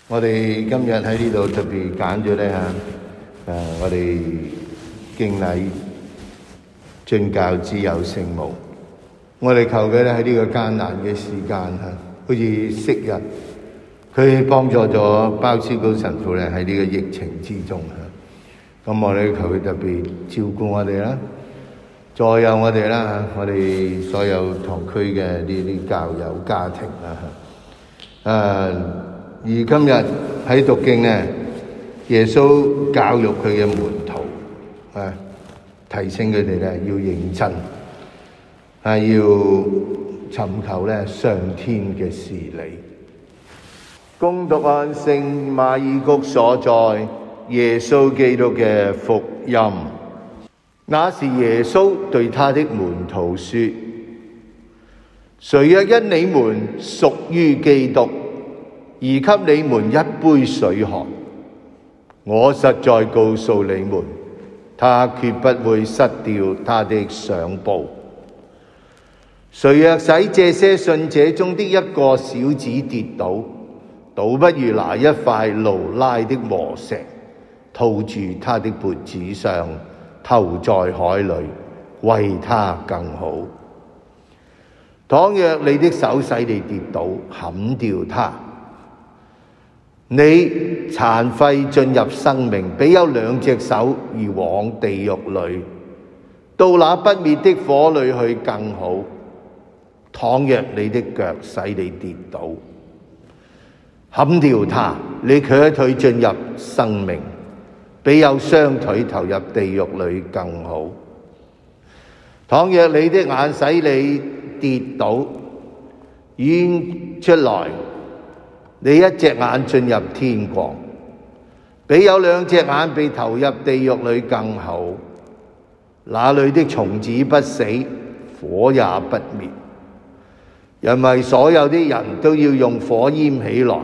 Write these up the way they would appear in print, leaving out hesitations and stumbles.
我哋今日喺呢度特別揀咗咧我哋敬禮進教之友聖母。我哋求佢咧喺呢個艱難嘅時間好似昔日佢幫助咗鮑思高神父咧喺呢個疫情之中咁我哋求佢特別照顧我哋啦，助佑我哋啦我哋所有堂區嘅呢啲教友家庭而今日喺讀經咧，耶穌教育佢嘅門徒提醒佢哋咧要認真要尋求咧上天嘅事理。恭讀按聖馬爾谷所載耶穌基督嘅福音。那時耶穌對他的門徒說：誰若因你們屬於基督，而給你們一杯水喝，我實在告訴你們，他決不會失掉他的賞報。誰若使這些信者中的一個小子跌倒，倒不如拿一塊驢拉的磨石套住他的脖子上，投在海裏，為他更好。倘若你的手使你跌倒，砍掉它。你殘廢進入生命，比有兩隻手而往地獄裏，到那不滅的火裏去更好。倘若你的腳使你跌倒，砍掉它，你瘸腿進入生命，比有雙腿投入地獄裏更好。倘若你的眼使你跌倒，現出來，你一隻眼進入天國，比有兩隻眼被投入地獄裏更好。那裏的蟲子不死，火也不滅，因為所有的人都要用火淹起來。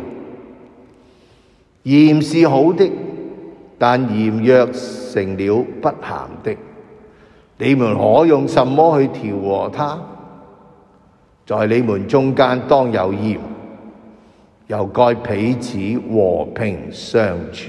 鹽是好的，但鹽若成了不鹹的，你們可用什麼去調和它？在你們中間當有鹽，又該彼此和平相處。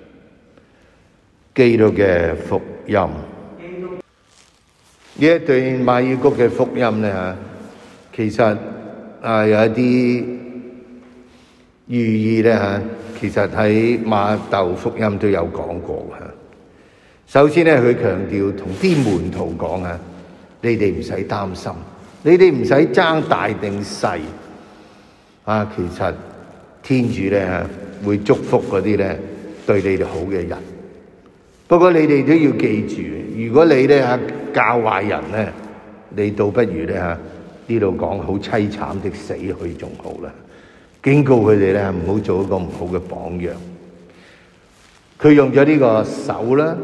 基督嘅福音。呢一段馬爾谷嘅福音咧其實有一啲寓意咧其實喺馬竇福音都有講過首先咧，佢強調同啲門徒講你哋唔使擔心，你哋唔使爭大定細其實天主咧會祝福嗰啲咧對你哋好嘅人。不過你哋都要記住，如果你咧教壞人咧，你倒不如咧呢度講好淒慘的死去仲好啦。警告佢哋咧唔好做一個唔好嘅榜樣。佢用咗呢個手啦，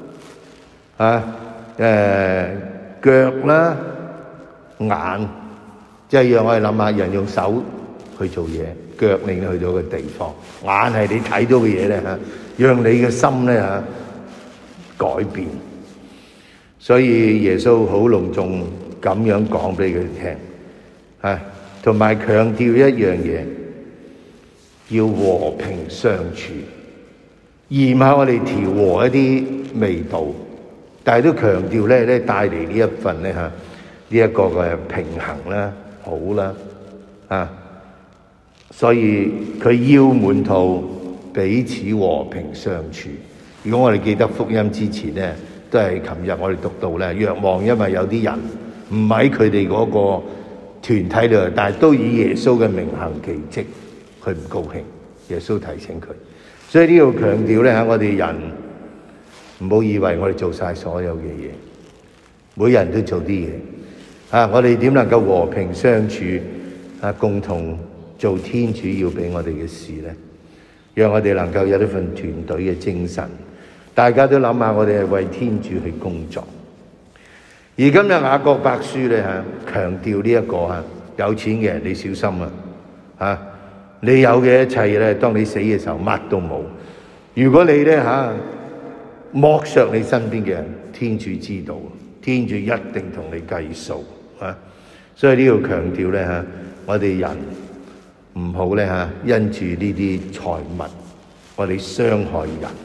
腳啦，眼，即係讓我哋諗下，人用手去做嘢，腳令你去到嘅地方，眼係你睇到嘅嘢咧讓你嘅心咧改變。所以耶穌好隆重咁樣講俾佢聽，同埋強調一樣嘢，要和平相處，而唔係我哋調和一啲味道，但係都強調咧帶嚟呢一份咧呢一個嘅平衡啦，好啦所以佢要門徒彼此和平相處。如果我哋記得福音之前咧，都係琴日我哋讀到咧，若望因為有啲人唔喺佢哋嗰個團體度，但係都以耶穌嘅名行奇蹟，佢唔高興。耶穌提醒佢，所以呢度強調咧我哋人唔好以為我哋做晒所有嘅嘢，每人都做啲嘢我哋點能夠和平相處共同做天主要俾我哋嘅事咧？讓我哋能夠有呢份團隊嘅精神，大家都諗下，我哋係為天主去工作。而今日雅各伯書咧強調呢一個有錢嘅人你小心你有嘅一切咧，當你死嘅時候乜都冇。如果你咧剝削你身邊嘅人，天主知道，天主一定同你計數所以呢度強調咧我哋人唔好咧因住呢啲財物，我哋傷害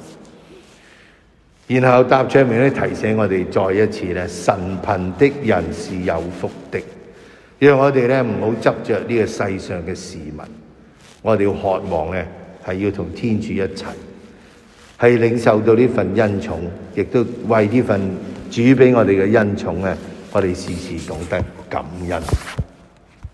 人。然後答唱名咧提醒我哋再一次咧，神貧的人是有福的，讓我哋咧唔好執着呢個世上嘅事物，我哋要渴望咧係要同天主一齊，係領受到呢份恩寵，亦都為呢份主俾我哋嘅恩寵咧，我哋時時懂得感恩。